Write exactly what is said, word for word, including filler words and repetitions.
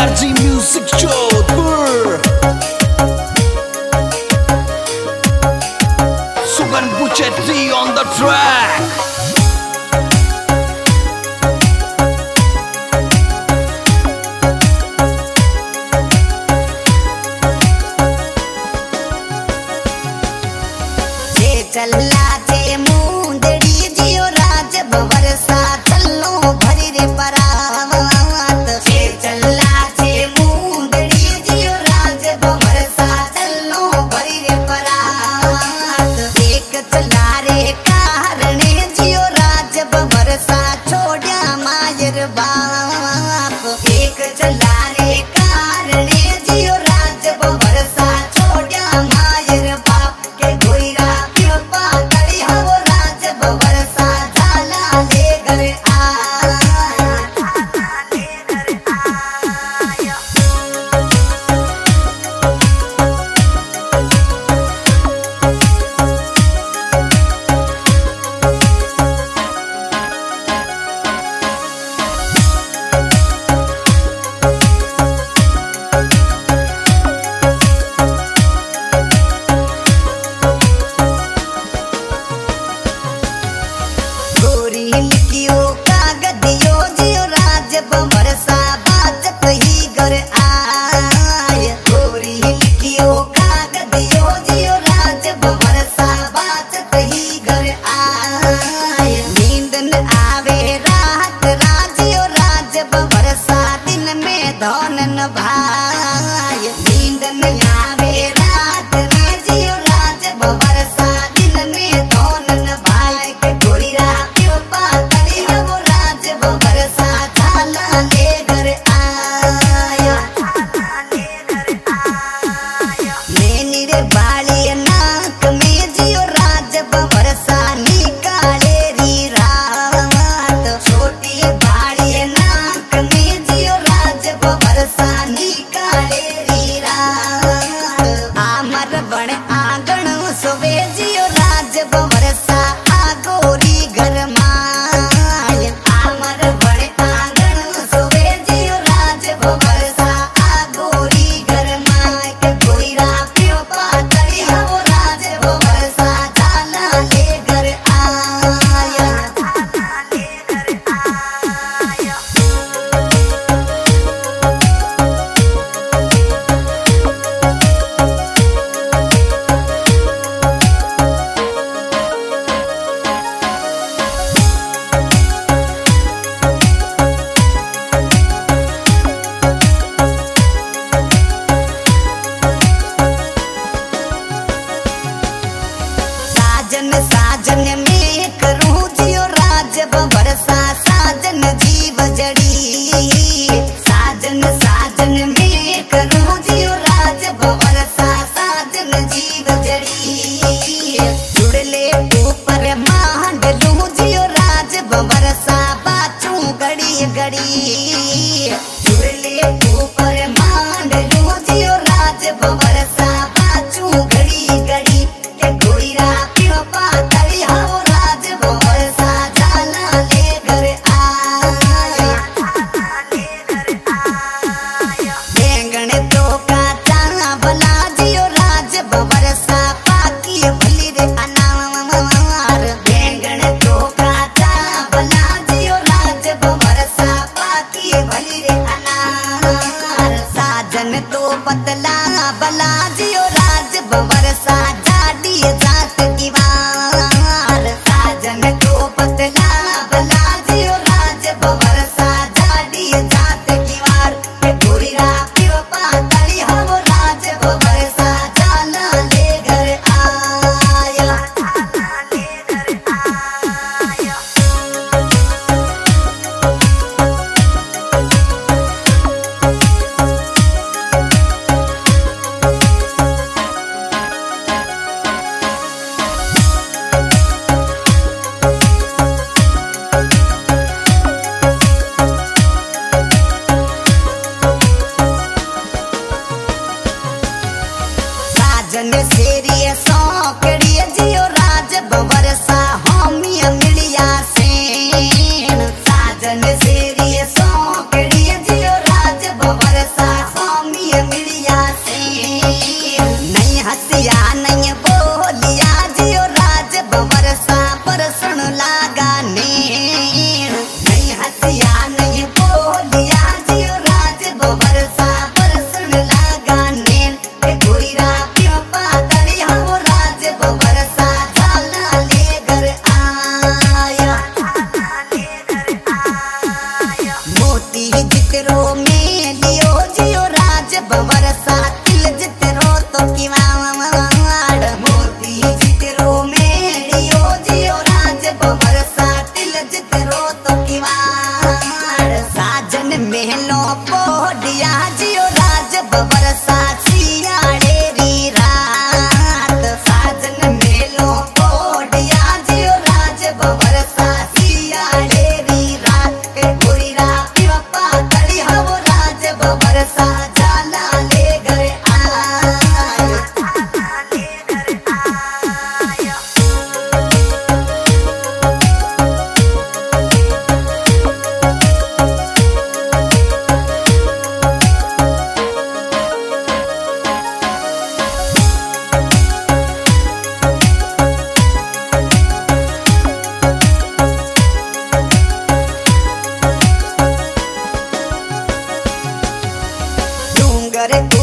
RG music Jodhpur. Sugan बुचेट्री on the track। चल्ला चे मुंदड़ी जियो राज बरसा चलो भरी रे परावत चे चल्ला चे मुंदड़ी जियो राज बरसा चलो भरी रे परावत एक चला रे कारणे जियो राज बरसा छोड़या मायर बाप एक चला रे कारणे जियो राज बरसा छोड़या मायर बाप के गोईरा धन न भाई नींद न आवे रात में जियो राज बरसा दिन में धन न भाई के गोरीरा क्यों पातली है वो राज बरसा झाला ले घर आया ले घर आया मैंने रे बाली नाक में जियो राज बरसा निकाले री रात छोटी बाली नाक में जियो राज बरसा निकाले रीरा आमर बण आंगण सोवे जियो राज बरसा आगोरी घर माय आमर बण आंगण सोवे जियो राज बरसा आगोरी घर माय के गोईरा प्यो पातली हो राज बरसा झाला ले घर आया ले घर आया। साजन साजन में करूं जियो राज बरसा साजन जीव जड़ी साजन साजन में करूं जियो राज बरसा साजन जीव जड़ी जुड़ले ऊपर मांड लूं जियो राज बरसा बाचू गड़ी गड़ी जुड़ले ऊपर मांड लूं जियो राज बरसा बाचू गड़ी गड़ी के गोईरा पातली हो करे